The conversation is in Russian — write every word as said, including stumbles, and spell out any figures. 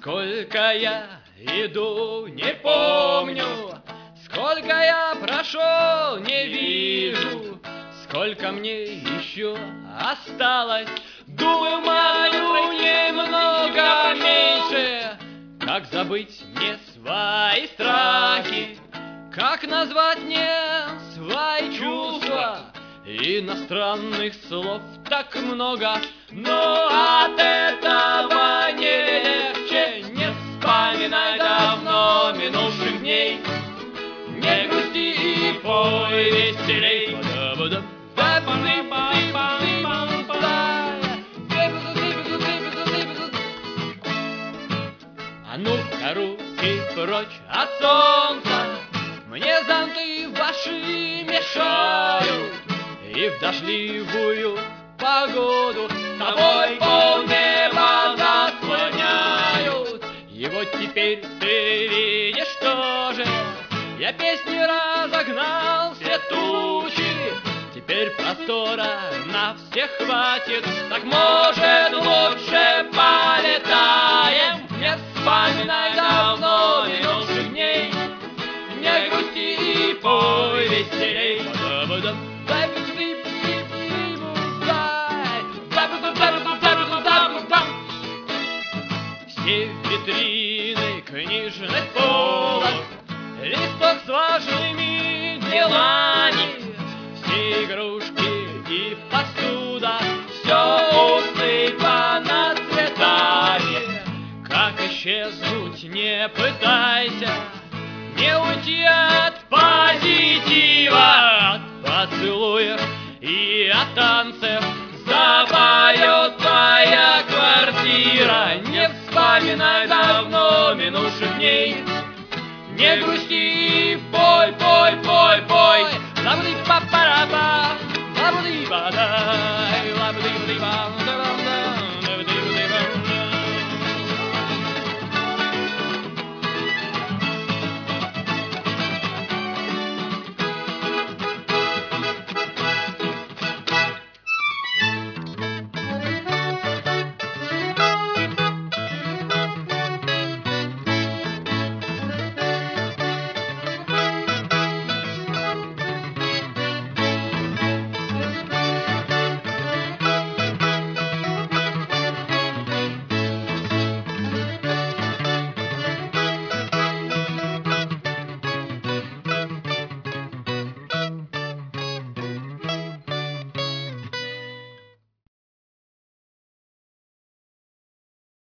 Сколько я иду, не помню, сколько я прошел, не вижу, сколько мне еще осталось. Думаю, немного меньше. Как забыть мне свои страхи? Как назвать мне свои чувства? Иностранных слов так много, но от этого не легче. Не вспоминай давно минувших дней, не грусти и пой веселей. А ну-ка, руки прочь от солнца, мне зонты ваши мешают, и в дождливую погоду с собой полнеба заслоняют. И вот теперь ты видишь тоже, я песни разогнал все тучи. Теперь простора на всех хватит, так может лучше полетаем. Не вспоминай давно минувших дней, не грусти и пой веселей. Все витрины книжных полок, листок с важными делами, все игрушки и посуда, все усыпано цветами. Как исчезнуть не пытайся, не уйти от позитива, от поцелуев и от танцев запоет твоя квартира. Не вспоминай давно минувших дней, не грусти, пой, пой, пой, пой.